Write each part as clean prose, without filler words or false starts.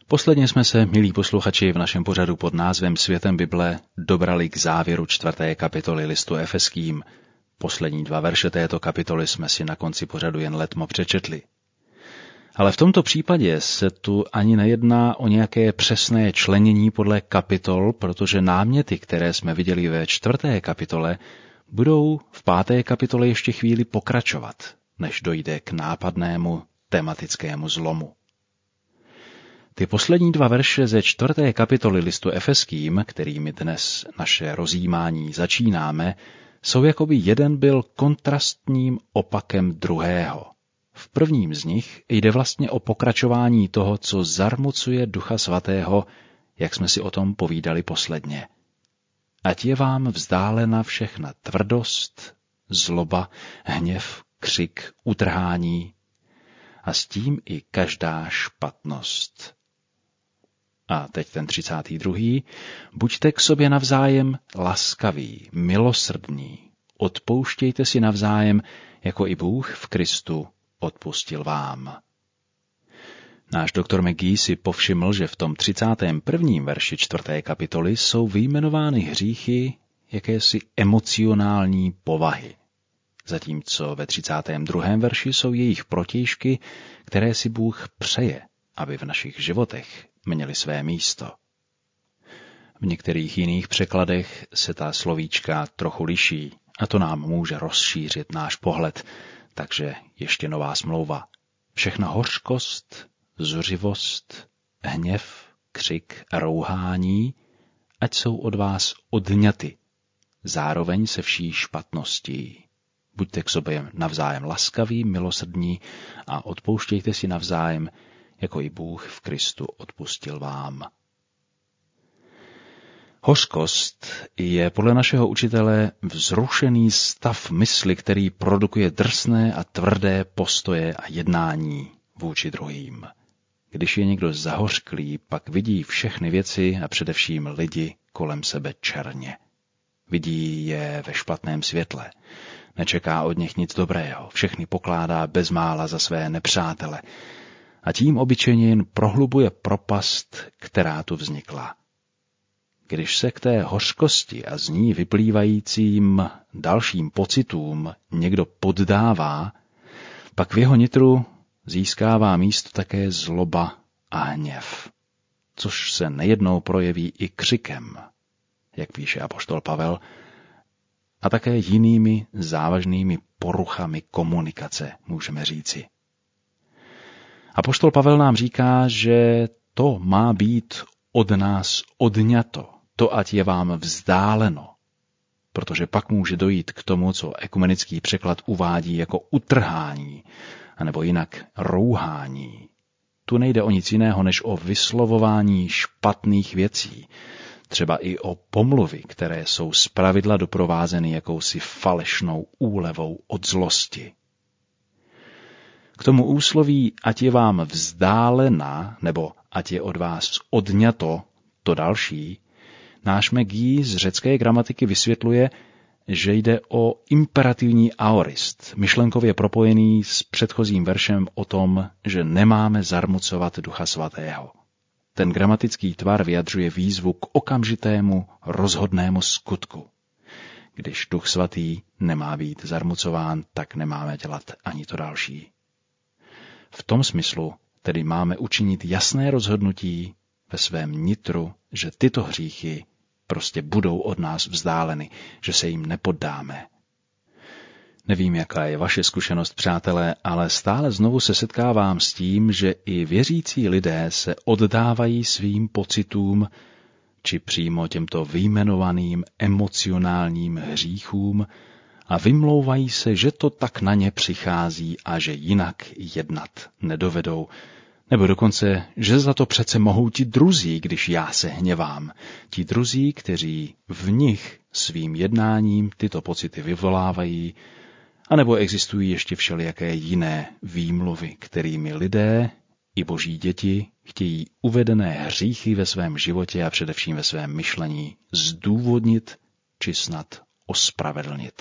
Posledně jsme se, milí posluchači, v našem pořadu pod názvem Světem Bible dobrali k závěru 4. kapitoly listu Efeským. Poslední 2 verše této kapitoly jsme si na konci pořadu jen letmo přečetli. Ale v tomto případě se tu ani nejedná o nějaké přesné členění podle kapitol, protože náměty, které jsme viděli ve 4. kapitole, budou v 5. kapitole ještě chvíli pokračovat, než dojde k nápadnému tematickému zlomu. Ty poslední 2 verše ze 4. kapitoly listu Efeským, kterými dnes naše rozjímání začínáme, jsou jakoby jeden byl kontrastním opakem druhého. V prvním z nich jde vlastně o pokračování toho, co zarmucuje Ducha Svatého, jak jsme si o tom povídali posledně. Ať je vám vzdálena všechna tvrdost, zloba, hněv, křik, utrhání a s tím i každá špatnost. A teď ten 32. Buďte k sobě navzájem laskaví, milosrdní, odpouštějte si navzájem, jako i Bůh v Kristu odpustil vám. Náš doktor McGee si povšiml, že v tom 31. verši 4. kapitoly jsou vyjmenovány hříchy jakési emocionální povahy, zatímco ve 32. verši jsou jejich protějšky, které si Bůh přeje, aby v našich životech měli své místo. V některých jiných překladech se ta slovíčka trochu liší a to nám může rozšířit náš pohled, takže ještě Nová smlouva. Všechna hořkost, zuřivost, hněv, křik a rouhání, ať jsou od vás odňaty, zároveň se vší špatností. Buďte k sobě navzájem laskaví, milosrdní a odpouštějte si navzájem, jako i Bůh v Kristu odpustil vám. Hořkost je podle našeho učitele vzrušený stav mysli, který produkuje drsné a tvrdé postoje a jednání vůči druhým. Když je někdo zahořklý, pak vidí všechny věci a především lidi kolem sebe černě. Vidí je ve špatném světle. Nečeká od nich nic dobrého, všechny pokládá bezmála za své nepřátele a tím obyčejně jen prohlubuje propast, která tu vznikla. Když se k té hořkosti a z ní vyplývajícím dalším pocitům někdo poddává, pak v jeho nitru získává místo také zloba a hněv, což se nejednou projeví i křikem, jak píše apoštol Pavel, a také jinými závažnými poruchami komunikace, můžeme říci. Apoštol Pavel nám říká, že to má být od nás odňato, to ať je vám vzdáleno, protože pak může dojít k tomu, co ekumenický překlad uvádí jako utrhání, anebo jinak rouhání. Tu nejde o nic jiného, než o vyslovování špatných věcí, třeba i o pomluvy, které jsou zpravidla doprovázeny jakousi falešnou úlevou od zlosti. K tomu úsloví, ať je vám vzdálena, nebo ať je od vás odňato, to další, náš McGee z řecké gramatiky vysvětluje, že jde o imperativní aorist, myšlenkově propojený s předchozím veršem o tom, že nemáme zarmucovat Ducha Svatého. Ten gramatický tvar vyjadřuje výzvu k okamžitému rozhodnému skutku. Když Duch Svatý nemá být zarmucován, tak nemáme dělat ani to další. V tom smyslu tedy máme učinit jasné rozhodnutí ve svém nitru, že tyto hříchy prostě budou od nás vzdáleny, že se jim nepoddáme. Nevím, jaká je vaše zkušenost, přátelé, ale stále znovu se setkávám s tím, že i věřící lidé se oddávají svým pocitům, či přímo těmto vyjmenovaným emocionálním hříchům a vymlouvají se, že to tak na ně přichází a že jinak jednat nedovedou, nebo dokonce, že za to přece mohou ti druzí, když já se hněvám. Ti druzí, kteří v nich svým jednáním tyto pocity vyvolávají, anebo existují ještě všelijaké jiné výmluvy, kterými lidé i boží děti chtějí uvedené hříchy ve svém životě a především ve svém myšlení zdůvodnit či snad ospravedlnit.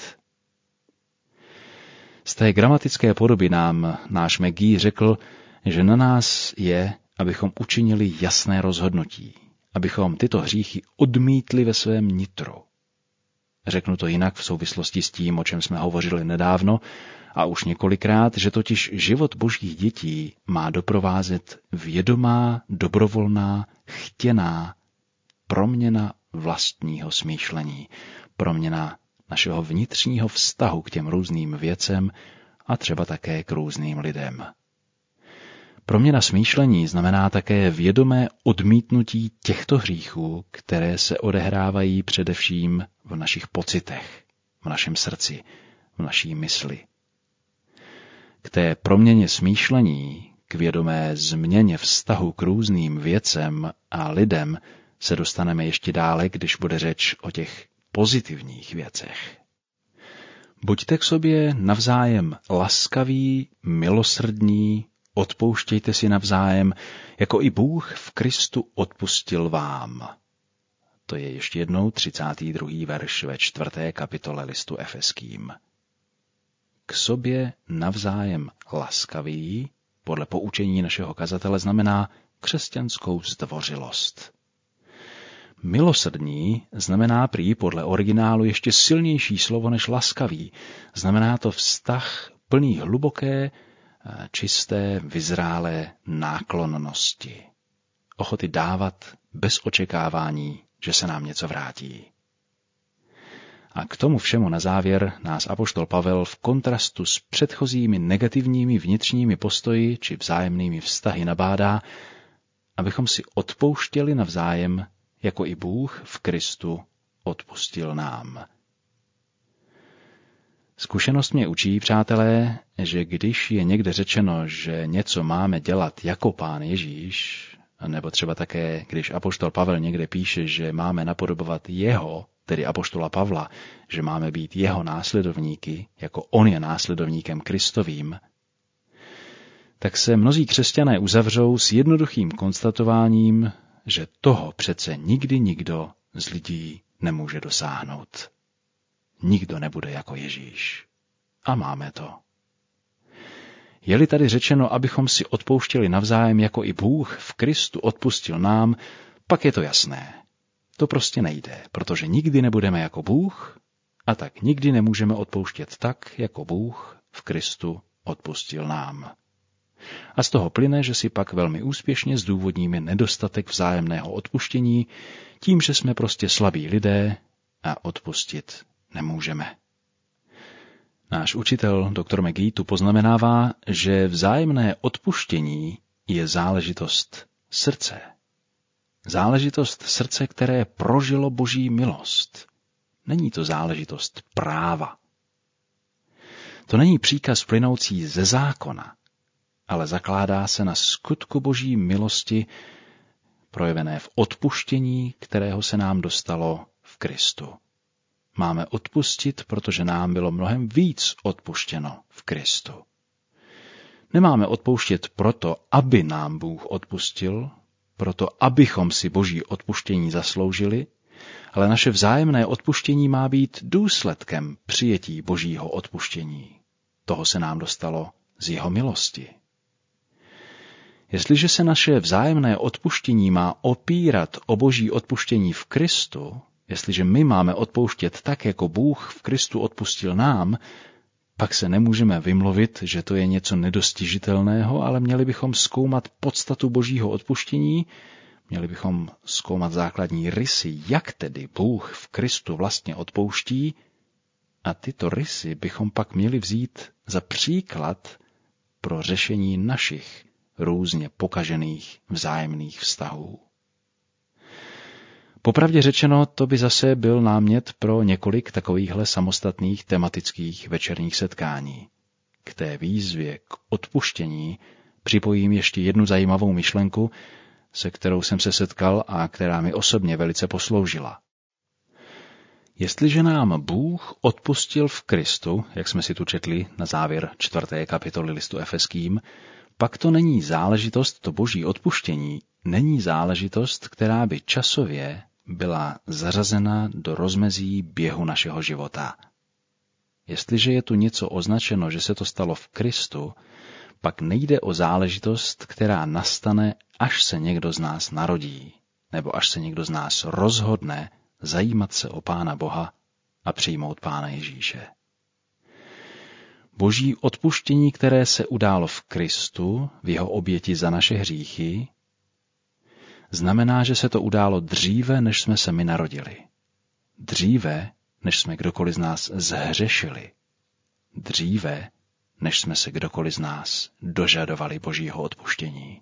Z té gramatické podoby nám náš McGee řekl, že na nás je, abychom učinili jasné rozhodnutí, abychom tyto hříchy odmítli ve svém nitru. Řeknu to jinak v souvislosti s tím, o čem jsme hovořili nedávno a už několikrát, že totiž život božích dětí má doprovázet vědomá, dobrovolná, chtěná proměna vlastního smýšlení, proměna našeho vnitřního vztahu k těm různým věcem a třeba také k různým lidem. Proměna smýšlení znamená také vědomé odmítnutí těchto hříchů, které se odehrávají především v našich pocitech, v našem srdci, v naší mysli. K té proměně smýšlení, k vědomé změně vztahu k různým věcem a lidem se dostaneme ještě dále, když bude řeč o těch pozitivních věcech. Buďte k sobě navzájem laskaví, milosrdní, odpouštějte si navzájem, jako i Bůh v Kristu odpustil vám. To je ještě jednou 32. verš ve 4. kapitole listu Efeským. K sobě navzájem laskaví, podle poučení našeho kazatele, znamená křesťanskou zdvořilost. Milosrdní znamená prý podle originálu ještě silnější slovo než laskavý. Znamená to vztah plný hluboké, čisté, vyzrálé náklonnosti. Ochoty dávat bez očekávání, že se nám něco vrátí. A k tomu všemu na závěr nás apoštol Pavel v kontrastu s předchozími negativními vnitřními postoji či vzájemnými vztahy nabádá, abychom si odpouštěli navzájem, jako i Bůh v Kristu odpustil nám. Zkušenost mě učí, přátelé, že když je někde řečeno, že něco máme dělat jako Pán Ježíš, nebo třeba také, když apoštol Pavel někde píše, že máme napodobovat jeho, tedy apoštola Pavla, že máme být jeho následovníky, jako on je následovníkem Kristovým, tak se mnozí křesťané uzavřou s jednoduchým konstatováním, že toho přece nikdy nikdo z lidí nemůže dosáhnout. Nikdo nebude jako Ježíš. A máme to. Je-li tady řečeno, abychom si odpouštěli navzájem, jako i Bůh v Kristu odpustil nám, pak je to jasné. To prostě nejde, protože nikdy nebudeme jako Bůh a tak nikdy nemůžeme odpouštět tak, jako Bůh v Kristu odpustil nám. A z toho plyne, že si pak velmi úspěšně zdůvodníme nedostatek vzájemného odpuštění tím, že jsme prostě slabí lidé a odpustit nemůžeme. Náš učitel dr. McGee tu poznamenává, že vzájemné odpuštění je záležitost srdce. Záležitost srdce, které prožilo Boží milost. Není to záležitost práva. To není příkaz plynoucí ze zákona, ale zakládá se na skutku Boží milosti, projevené v odpuštění, kterého se nám dostalo v Kristu. Máme odpustit, protože nám bylo mnohem víc odpuštěno v Kristu. Nemáme odpouštět proto, aby nám Bůh odpustil, proto abychom si Boží odpuštění zasloužili, ale naše vzájemné odpuštění má být důsledkem přijetí Božího odpuštění. Toho se nám dostalo z jeho milosti. Jestliže se naše vzájemné odpuštění má opírat o Boží odpuštění v Kristu, jestliže my máme odpouštět tak, jako Bůh v Kristu odpustil nám, pak se nemůžeme vymluvit, že to je něco nedostižitelného, ale měli bychom zkoumat podstatu Božího odpuštění, měli bychom zkoumat základní rysy, jak tedy Bůh v Kristu vlastně odpouští, a tyto rysy bychom pak měli vzít za příklad pro řešení našich různě pokažených vzájemných vztahů. Popravdě řečeno, to by zase byl námět pro několik takovýchhle samostatných tematických večerních setkání. K té výzvě k odpuštění připojím ještě jednu zajímavou myšlenku, se kterou jsem se setkal a která mi osobně velice posloužila. Jestliže nám Bůh odpustil v Kristu, jak jsme si tu četli na závěr 4. kapitoly listu Efeským, pak to není záležitost, to Boží odpuštění není záležitost, která by časově byla zařazena do rozmezí běhu našeho života. Jestliže je tu něco označeno, že se to stalo v Kristu, pak nejde o záležitost, která nastane, až se někdo z nás narodí, nebo až se někdo z nás rozhodne zajímat se o Pána Boha a přijmout Pána Ježíše. Boží odpuštění, které se událo v Kristu, v jeho oběti za naše hříchy, znamená, že se to událo dříve, než jsme se my narodili. Dříve, než jsme kdokoliv z nás zhřešili. Dříve, než jsme se kdokoliv z nás dožadovali Božího odpuštění.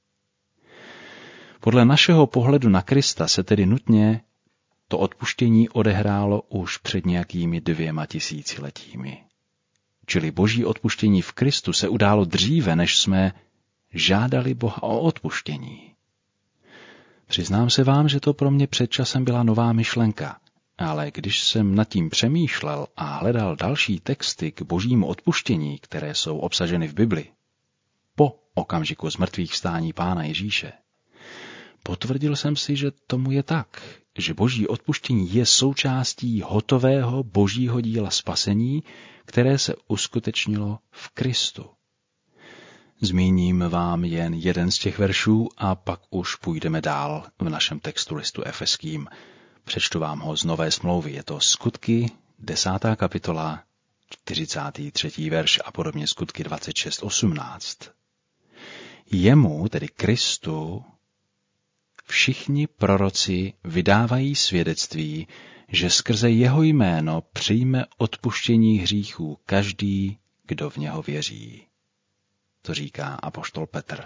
Podle našeho pohledu na Krista se tedy nutně to odpuštění odehrálo už před nějakými 2000 letími. Čili Boží odpuštění v Kristu se událo dříve, než jsme žádali Boha o odpuštění. Přiznám se vám, že to pro mě před časem byla nová myšlenka, ale když jsem nad tím přemýšlel a hledal další texty k Božímu odpuštění, které jsou obsaženy v Bibli, po okamžiku zmrtvýchvstání Pána Ježíše, potvrdil jsem si, že tomu je tak, že Boží odpuštění je součástí hotového Božího díla spasení, které se uskutečnilo v Kristu. Zmíním vám jen jeden z těch veršů a pak už půjdeme dál v našem textu listu Efeským. Přečtu vám ho z Nové smlouvy. Je to Skutky, 10. kapitola, 43. verš a podobně Skutky 26:18. Jemu, tedy Kristu, všichni proroci vydávají svědectví, že skrze jeho jméno přijme odpuštění hříchů každý, kdo v něho věří. To říká apoštol Petr.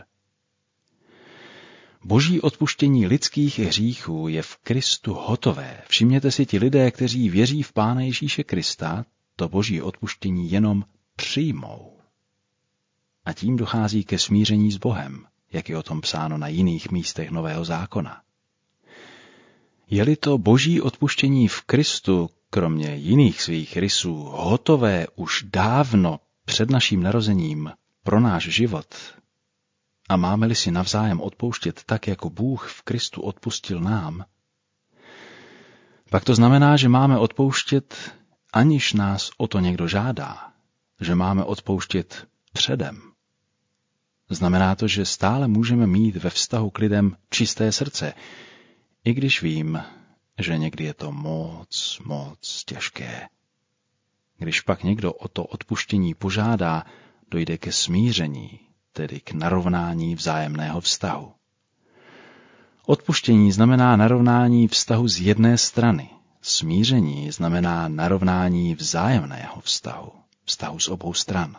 Boží odpuštění lidských hříchů je v Kristu hotové. Všimněte si, ti lidé, kteří věří v Pána Ježíše Krista, to Boží odpuštění jenom přijmou. A tím dochází ke smíření s Bohem, jak je o tom psáno na jiných místech Nového zákona. Je-li to Boží odpuštění v Kristu, kromě jiných svých rysů, hotové už dávno před naším narozením pro náš život, a máme-li si navzájem odpouštět tak, jako Bůh v Kristu odpustil nám, pak to znamená, že máme odpouštět, aniž nás o to někdo žádá, že máme odpouštět předem. Znamená to, že stále můžeme mít ve vztahu k lidem čisté srdce, i když vím, že někdy je to moc těžké. Když pak někdo o to odpuštění požádá, dojde ke smíření, tedy k narovnání vzájemného vztahu. Odpuštění znamená narovnání vztahu z jedné strany. Smíření znamená narovnání vzájemného vztahu z obou stran.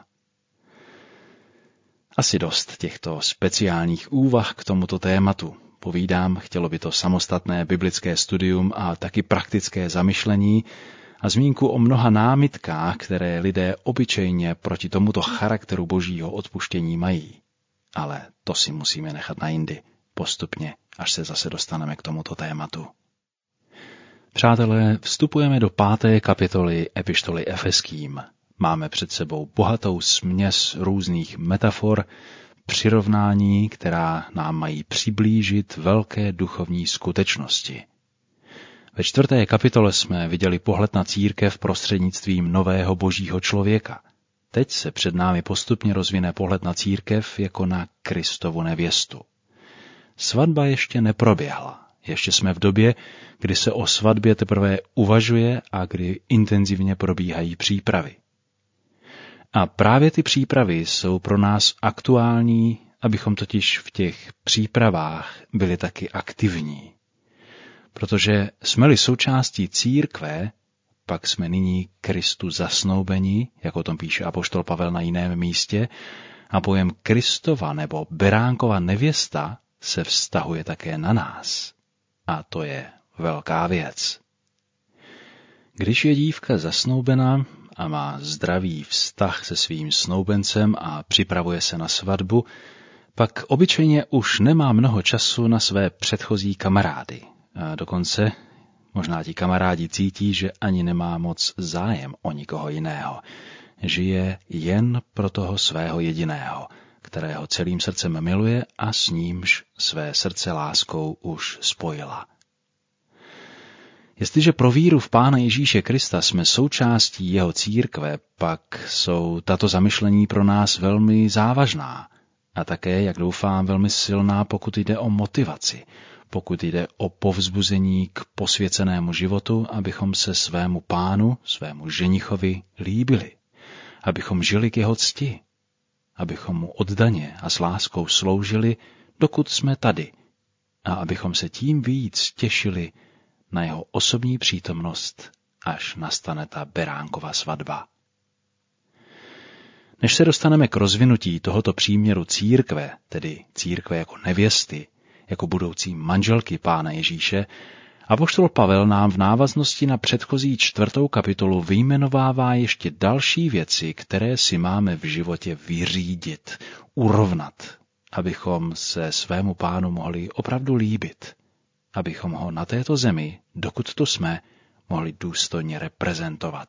Asi dost těchto speciálních úvah k tomuto tématu. Povídám, chtělo by to samostatné biblické studium a taky praktické zamyšlení a zmínku o mnoha námitkách, které lidé obyčejně proti tomuto charakteru Božího odpuštění mají. Ale to si musíme nechat na jindy, postupně, až se zase dostaneme k tomuto tématu. Přátelé, vstupujeme do 5. kapitoly epištoly Efeským. Máme před sebou bohatou směs různých metafor, přirovnání, která nám mají přiblížit velké duchovní skutečnosti. Ve 4. kapitole jsme viděli pohled na církev prostřednictvím nového Božího člověka. Teď se před námi postupně rozvine pohled na církev jako na Kristovu nevěstu. Svatba ještě neproběhla. Ještě jsme v době, kdy se o svatbě teprve uvažuje a kdy intenzivně probíhají přípravy. A právě ty přípravy jsou pro nás aktuální, abychom totiž v těch přípravách byli taky aktivní. Protože jsme-li součástí církve, pak jsme nyní Kristu zasnoubeni, jak o tom píše apoštol Pavel na jiném místě, a pojem Kristova nebo beránkova nevěsta se vztahuje také na nás. A to je velká věc. Když je dívka zasnoubena a má zdravý vztah se svým snoubencem a připravuje se na svatbu, pak obyčejně už nemá mnoho času na své předchozí kamarády. A dokonce možná ti kamarádi cítí, že ani nemá moc zájem o nikoho jiného. Žije jen pro toho svého jediného, kterého celým srdcem miluje a s nímž své srdce láskou už spojila. Jestliže pro víru v Pána Ježíše Krista jsme součástí jeho církve, pak jsou tato zamyšlení pro nás velmi závažná a také, jak doufám, velmi silná, pokud jde o motivaci, pokud jde o povzbuzení k posvěcenému životu, abychom se svému Pánu, svému ženichovi líbili, abychom žili k jeho cti, abychom mu oddaně a s láskou sloužili, dokud jsme tady, a abychom se tím víc těšili na jeho osobní přítomnost, až nastane ta beránkova svatba. Než se dostaneme k rozvinutí tohoto příměru církve, tedy církve jako nevěsty, jako budoucí manželky Pána Ježíše, apoštol Pavel nám v návaznosti na předchozí 4. kapitolu vyjmenovává ještě další věci, které si máme v životě vyřídit, urovnat, abychom se svému Pánu mohli opravdu líbit, abychom ho na této zemi, dokud tu jsme, mohli důstojně reprezentovat.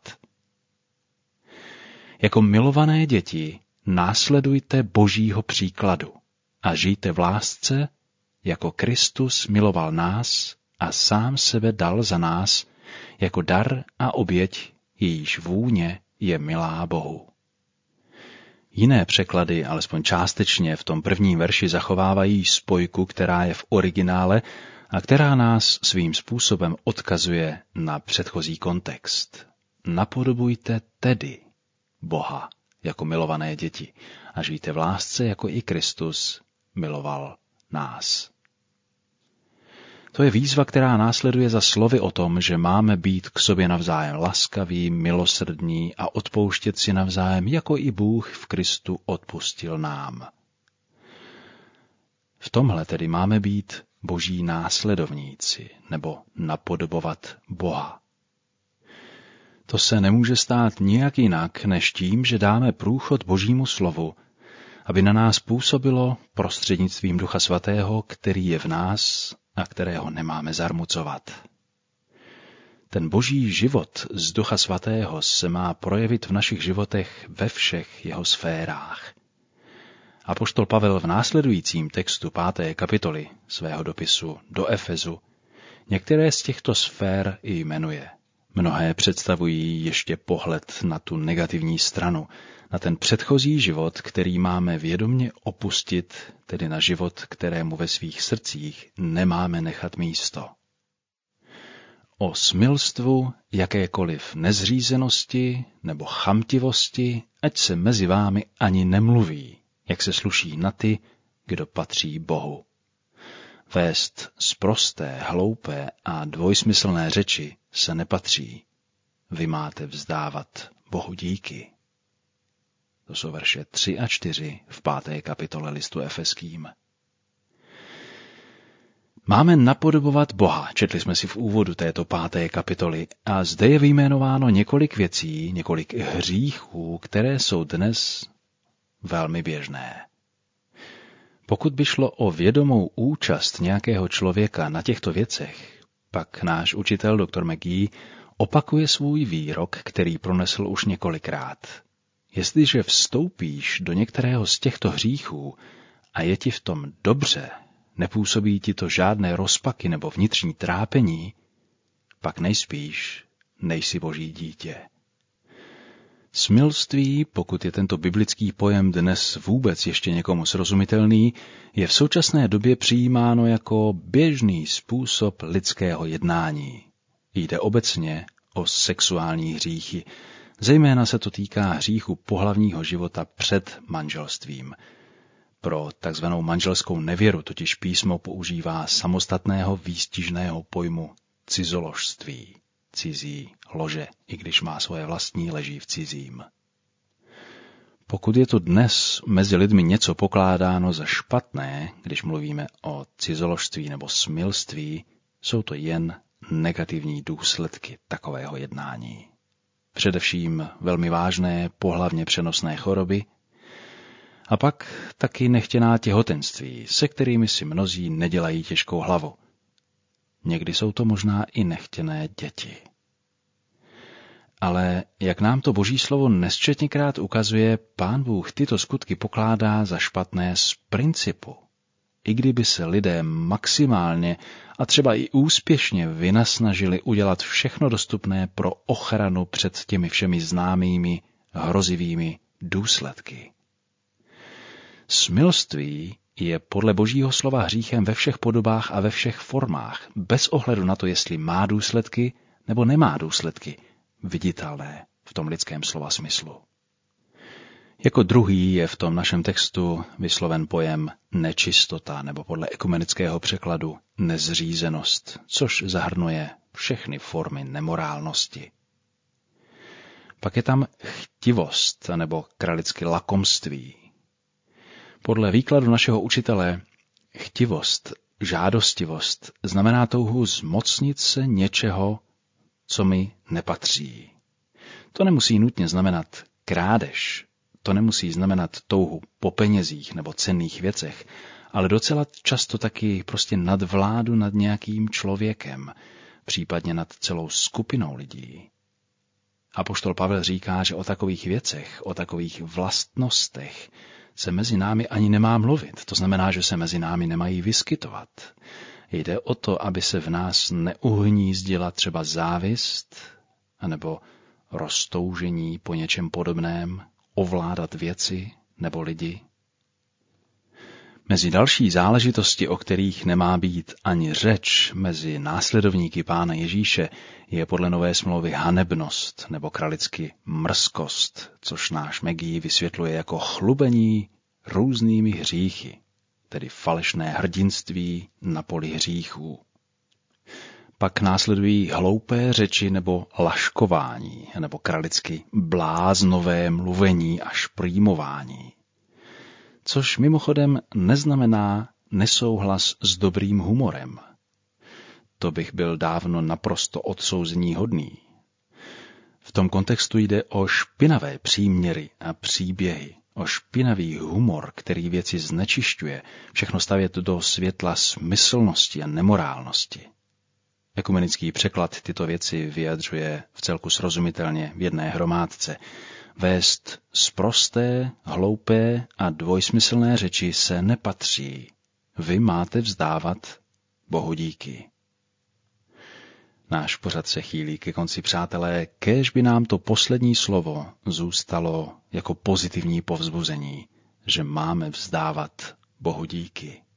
Jako milované děti následujte Božího příkladu a žijte v lásce, jako Kristus miloval nás a sám sebe dal za nás jako dar a oběť, jejíž vůně je milá Bohu. Jiné překlady, alespoň částečně v tom prvním verši, zachovávají spojku, která je v originále a která nás svým způsobem odkazuje na předchozí kontext. Napodobujte tedy Boha jako milované děti a žijte v lásce, jako i Kristus miloval nás. To je výzva, která následuje za slovy o tom, že máme být k sobě navzájem laskaví, milosrdní a odpouštět si navzájem, jako i Bůh v Kristu odpustil nám. V tomhle tedy máme být Boží následovníci nebo napodobovat Boha. To se nemůže stát nijak jinak, než tím, že dáme průchod Božímu slovu, aby na nás působilo prostřednictvím Ducha Svatého, který je v nás a kterého nemáme zarmucovat. Ten Boží život z Ducha Svatého se má projevit v našich životech ve všech jeho sférách. Apoštol Pavel v následujícím textu 5. kapitoly svého dopisu do Efezu některé z těchto sfér i jmenuje. Mnohé představují ještě pohled na tu negativní stranu, na ten předchozí život, který máme vědomě opustit, tedy na život, kterému ve svých srdcích nemáme nechat místo. O smilstvu, jakékoliv nezřízenosti nebo chamtivosti, ať se mezi vámi ani nemluví, jak se sluší na ty, kdo patří Bohu. Vést sprosté, hloupé a dvojsmyslné řeči se nepatří. Vy máte vzdávat Bohu díky. To jsou verše 3 a 4 v 5. kapitole listu Efeským. Máme napodobovat Boha, četli jsme si v úvodu této 5. kapitoly, a zde je vyjmenováno několik věcí, několik hříchů, které jsou dnes velmi běžné. Pokud by šlo o vědomou účast nějakého člověka na těchto věcech, pak náš učitel dr. McGee opakuje svůj výrok, který pronesl už několikrát. Jestliže vstoupíš do některého z těchto hříchů a je ti v tom dobře, nepůsobí ti to žádné rozpaky nebo vnitřní trápení, pak nejspíš nejsi Boží dítě. Smilství, pokud je tento biblický pojem dnes vůbec ještě někomu srozumitelný, je v současné době přijímáno jako běžný způsob lidského jednání. Jde obecně o sexuální hříchy, zejména se to týká hříchu pohlavního života před manželstvím. Pro takzvanou manželskou nevěru totiž písmo používá samostatného výstižného pojmu cizoložství. Cizí lože, i když má svoje vlastní, leží v cizím. Pokud je tu dnes mezi lidmi něco pokládáno za špatné, když mluvíme o cizoložství nebo smilství, jsou to jen negativní důsledky takového jednání. Především velmi vážné pohlavně přenosné choroby a pak taky nechtěná těhotenství, se kterými si mnozí nedělají těžkou hlavu. Někdy jsou to možná i nechtěné děti. Ale jak nám to Boží slovo nesčetněkrát ukazuje, Pán Bůh tyto skutky pokládá za špatné z principu. i kdyby se lidé maximálně a třeba i úspěšně vynasnažili udělat všechno dostupné pro ochranu před těmi všemi známými hrozivými důsledky. Smilství je podle Božího slova hříchem ve všech podobách a ve všech formách, bez ohledu na to, jestli má důsledky nebo nemá důsledky, viditelné v tom lidském slova smyslu. Jako druhý je v tom našem textu vysloven pojem nečistota, nebo podle ekumenického překladu nezřízenost, což zahrnuje všechny formy nemorálnosti. Pak je tam chtivost, nebo kralicky lakomství. Podle výkladu našeho učitele chtivost, žádostivost znamená touhu zmocnit se něčeho, co mi nepatří. To nemusí nutně znamenat krádež, to nemusí znamenat touhu po penězích nebo cenných věcech, ale docela často taky prostě nadvládu nad nějakým člověkem, případně nad celou skupinou lidí. Apoštol Pavel říká, že o takových věcech, o takových vlastnostech se mezi námi ani nemá mluvit. To znamená, že se mezi námi nemají vyskytovat. Jde o to, aby se v nás neuhnízdila třeba závist anebo roztoužení po něčem podobném, ovládat věci nebo lidi. Mezi další záležitosti, o kterých nemá být ani řeč mezi následovníky Pána Ježíše, je podle Nové smlouvy hanebnost nebo kralicky mrzkost, což náš Megí vysvětluje jako chlubení různými hříchy, tedy falešné hrdinství na poli hříchů. Pak následují hloupé řeči nebo laškování, nebo kralicky bláznové mluvení a šprýmování. Což mimochodem neznamená nesouhlas s dobrým humorem. To bych byl dávno naprosto odsouzeníhodný. V tom kontextu jde o špinavé příměry a příběhy, o špinavý humor, který věci znečišťuje, všechno stavět do světla smyslnosti a nemorálnosti. Ekumenický překlad tyto věci vyjadřuje vcelku srozumitelně v jedné hromádce. Vést sprosté, hloupé a dvojsmyslné řeči se nepatří. Vy máte vzdávat Bohu díky. Náš pořad se chýlí ke konci, přátelé, kéž by nám to poslední slovo zůstalo jako pozitivní povzbuzení, že máme vzdávat Bohu díky.